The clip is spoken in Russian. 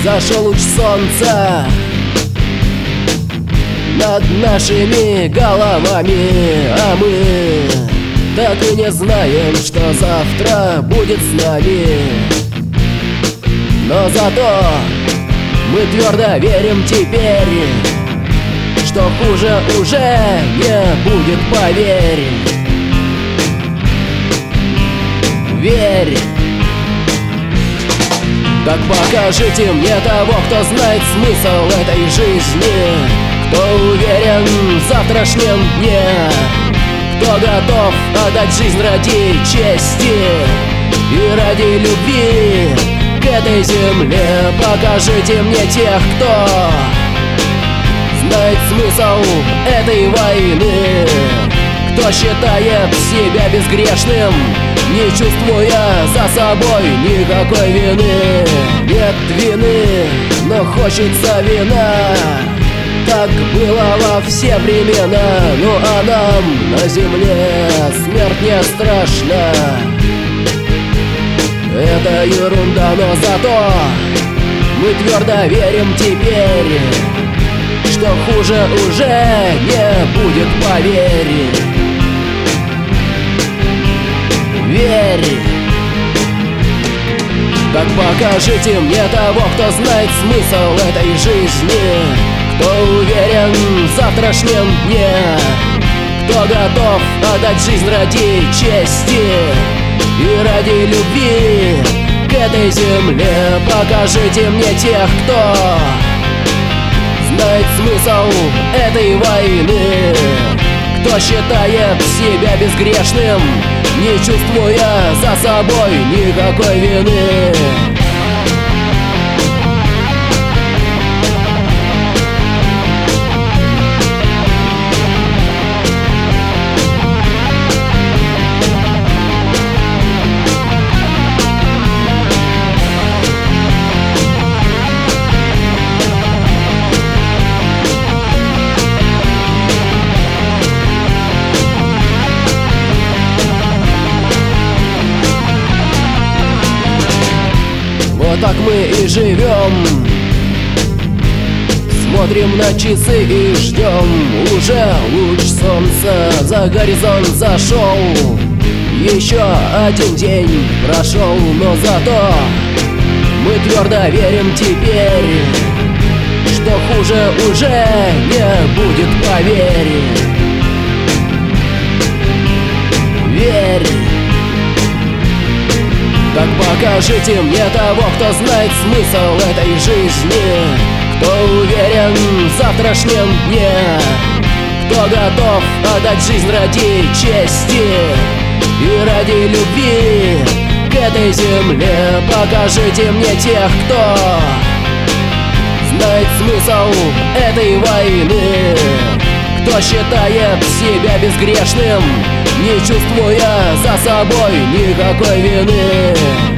Зашел луч солнца над нашими головами, а мы так и не знаем, что завтра будет с нами. Но зато мы твердо верим теперь, что хуже уже не будет, поверь. Верь. Так покажите мне того, кто знает смысл этой жизни, кто уверен в завтрашнем дне, кто готов отдать жизнь ради чести и ради любви к этой земле. Покажите мне тех, кто знает смысл этой войны, кто считает себя безгрешным, не чувствуя за собой никакой вины. Нет вины, но хочется вина. Так было во все времена. Ну а нам на земле смерть не страшна. Это ерунда, но зато мы твердо верим теперь, что хуже уже не будет, поверь. Верь. Так покажите мне того, кто знает смысл этой жизни, кто уверен в завтрашнем дне, кто готов отдать жизнь ради чести и ради любви к этой земле. Покажите мне тех, кто знает смысл этой войны, кто считает себя безгрешным, не чувствуя за собой никакой вины. Вот так мы и живем, смотрим на часы и ждем. Уже луч солнца за горизонт зашел, еще один день прошел, но зато мы твердо верим теперь, что хуже уже не будет, поверь. Верь. Так покажите мне того, кто знает смысл этой жизни, кто уверен в завтрашнем дне, кто готов отдать жизнь ради чести и ради любви к этой земле. Покажите мне тех, кто знает смысл этой войны, кто считает себя безгрешным, не чувствуя за собой никакой вины.